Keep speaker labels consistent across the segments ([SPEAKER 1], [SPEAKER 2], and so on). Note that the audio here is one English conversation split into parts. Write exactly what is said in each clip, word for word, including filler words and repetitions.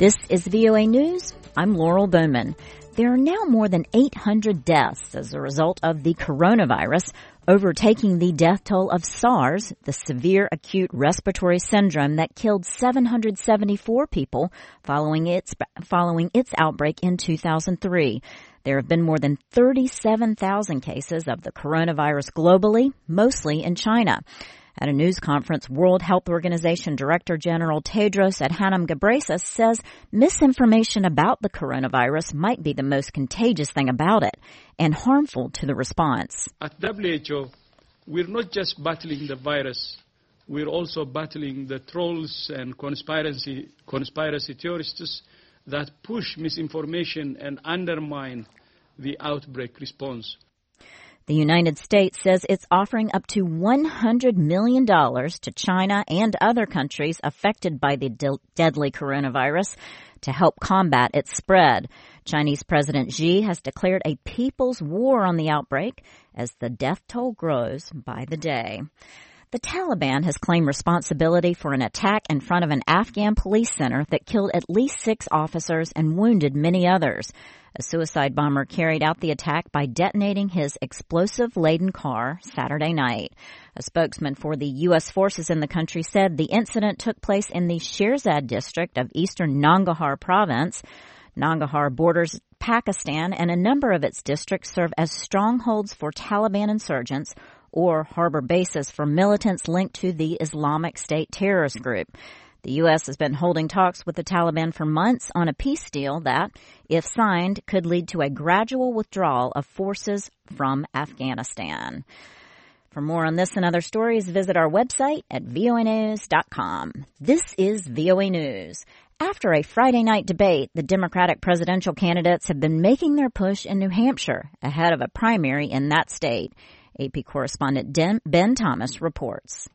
[SPEAKER 1] This is V O A News. I'm Laurel Bowman. There are now more than eight hundred deaths as a result of the coronavirus, overtaking the death toll of SARS, the severe acute respiratory syndrome that killed seven hundred seventy-four people following its following its outbreak in two thousand three. There have been more than thirty-seven thousand cases of the coronavirus globally, mostly in China. At a news conference, World Health Organization Director General Tedros Adhanom Ghebreyesus says misinformation about the coronavirus might be the most contagious thing about it and harmful to the response.
[SPEAKER 2] At W H O, we're not just battling the virus, we're also battling the trolls and conspiracy, conspiracy theorists that push misinformation and undermine the outbreak response.
[SPEAKER 1] The United States says it's offering up to one hundred million dollars to China and other countries affected by the de- deadly coronavirus to help combat its spread. Chinese President Xi has declared a people's war on the outbreak as the death toll grows by the day. The Taliban has claimed responsibility for an attack in front of an Afghan police center that killed at least six officers and wounded many others. A suicide bomber carried out the attack by detonating his explosive-laden car Saturday night. A spokesman for the U S forces in the country said the incident took place in the Shirzad district of eastern Nangarhar province. Nangarhar borders Pakistan, and a number of its districts serve as strongholds for Taliban insurgents or harbor bases for militants linked to the Islamic State terrorist group. The U S has been holding talks with the Taliban for months on a peace deal that, if signed, could lead to a gradual withdrawal of forces from Afghanistan. For more on this and other stories, visit our website at V O A news dot com. This is V O A News. After a Friday night debate, the Democratic presidential candidates have been making their push in New Hampshire ahead of a primary in that state. A P correspondent Ben Thomas reports.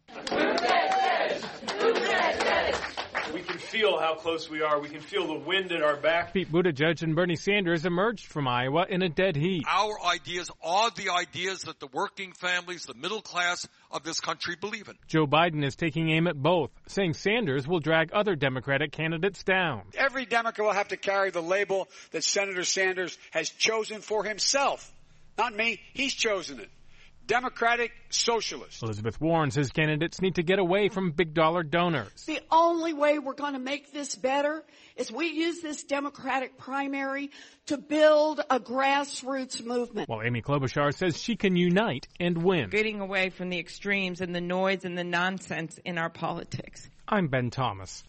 [SPEAKER 3] We can feel how close we are. We can feel the wind at our back.
[SPEAKER 4] Pete Buttigieg and Bernie Sanders emerged from Iowa in a dead heat.
[SPEAKER 5] Our ideas are the ideas that the working families, the middle class of this country believe in.
[SPEAKER 4] Joe Biden is taking aim at both, saying Sanders will drag other Democratic candidates down.
[SPEAKER 6] Every Democrat will have to carry the label that Senator Sanders has chosen for himself. Not me. He's chosen it. Democratic Socialist.
[SPEAKER 4] Elizabeth Warren says candidates need to get away from big-dollar donors.
[SPEAKER 7] The only way we're going to make this better is we use this Democratic primary to build a grassroots movement.
[SPEAKER 4] While Amy Klobuchar says she can unite and win.
[SPEAKER 8] Getting away from the extremes and the noise and the nonsense in our politics.
[SPEAKER 4] I'm Ben Thomas.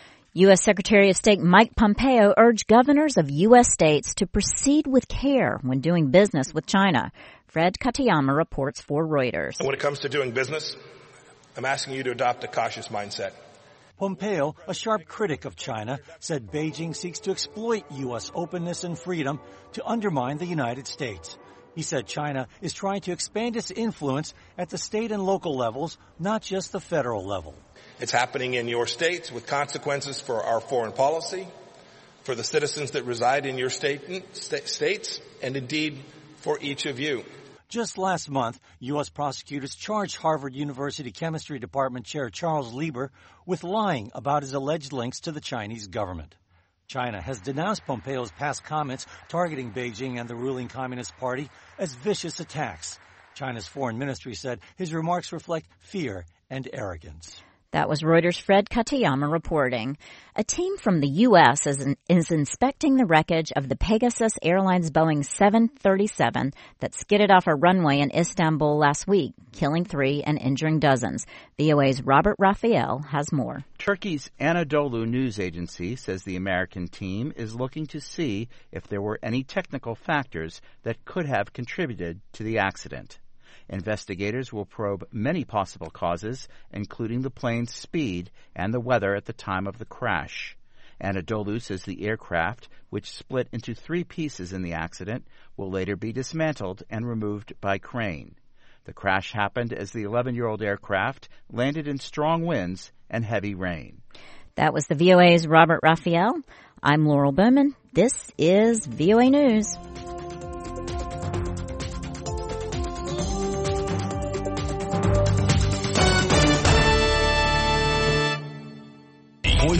[SPEAKER 1] U S Secretary of State Mike Pompeo urged governors of U S states to proceed with care when doing business with China. Fred Katayama reports for Reuters.
[SPEAKER 9] When it comes to doing business, I'm asking you to adopt a cautious mindset.
[SPEAKER 10] Pompeo, a sharp critic of China, said Beijing seeks to exploit U S openness and freedom to undermine the United States. He said China is trying to expand its influence at the state and local levels, not just the federal level.
[SPEAKER 9] It's happening in your states with consequences for our foreign policy, for the citizens that reside in your state, st- states, and indeed for each of you.
[SPEAKER 10] Just last month, U S prosecutors charged Harvard University Chemistry Department Chair Charles Lieber with lying about his alleged links to the Chinese government. China has denounced Pompeo's past comments targeting Beijing and the ruling Communist Party as vicious attacks. China's foreign ministry said his remarks reflect fear and arrogance.
[SPEAKER 1] That was Reuters' Fred Katayama reporting. A team from the U S is, in, is inspecting the wreckage of the Pegasus Airlines Boeing seven thirty-seven that skidded off a runway in Istanbul last week, killing three and injuring dozens. V O A's Robert Raphael has more.
[SPEAKER 11] Turkey's Anadolu news agency says the American team is looking to see if there were any technical factors that could have contributed to the accident. Investigators will probe many possible causes, including the plane's speed and the weather at the time of the crash. Anadolu says the aircraft, which split into three pieces in the accident, will later be dismantled and removed by crane. The crash happened as the eleven-year-old aircraft landed in strong winds and heavy rain.
[SPEAKER 1] That was the V O A's Robert Raphael. I'm Laurel Bowman. This is V O A News.